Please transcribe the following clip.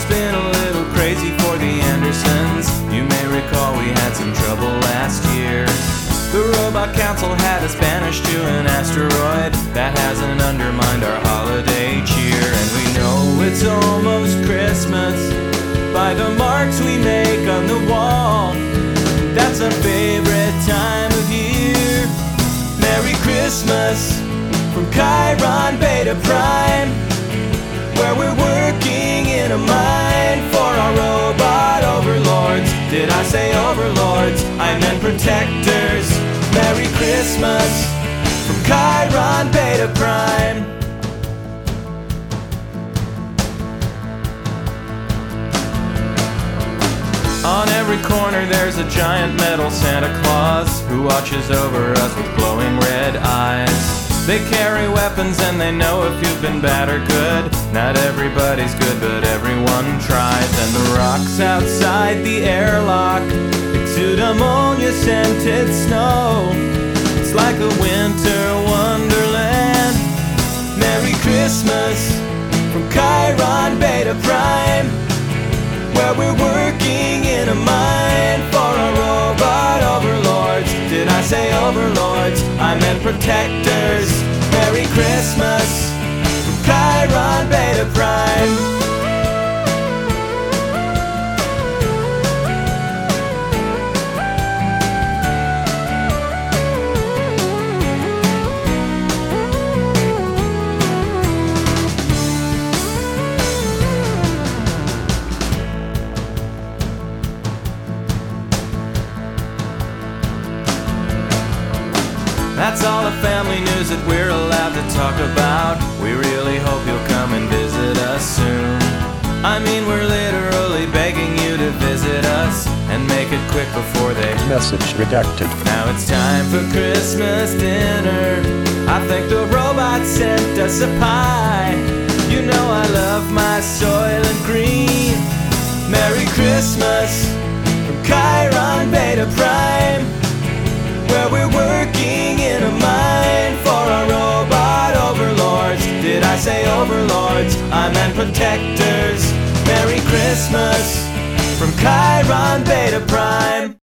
year's been a little crazy for the Andersons. You may recall we had some trouble last year. The Robot Council had us banished to an asteroid. That hasn't undermined our holiday cheer. And we know it's almost Christmas by the marks we make on the wall. That's our favorite time of year. Merry Christmas from Chiron Beta Prime, where we're working in a mine for our robot overlords. Did I say overlords? I meant protectors. Merry Christmas from Chiron Beta Prime. On every corner there's a giant metal Santa Claus who watches over us with glowing red eyes. They carry weapons and they know if you've been bad or good. Not everybody's good, but everyone tries. And the rocks outside the airlock exude ammonia-scented snow. It's like a winter wonderland. Merry Christmas from Chiron Beta Prime, where we're working in a mine for our robot overlords. Did I say overlords? I meant protectors. Merry Christmas from Chiron Beta Prime. That's all the family news that we're allowed to talk about. We really hope you'll come and visit us soon. I mean, we're literally begging you to visit us, and make it quick before they Message redacted. Now it's time for Christmas dinner. I think the robot sent us a pie. You know I love my Soylent Green. Merry Christmas from Chiron Beta Prime, where we're working in a mine for our robot overlords. Did I say overlords? I meant protectors. Merry Christmas from Chiron Beta Prime.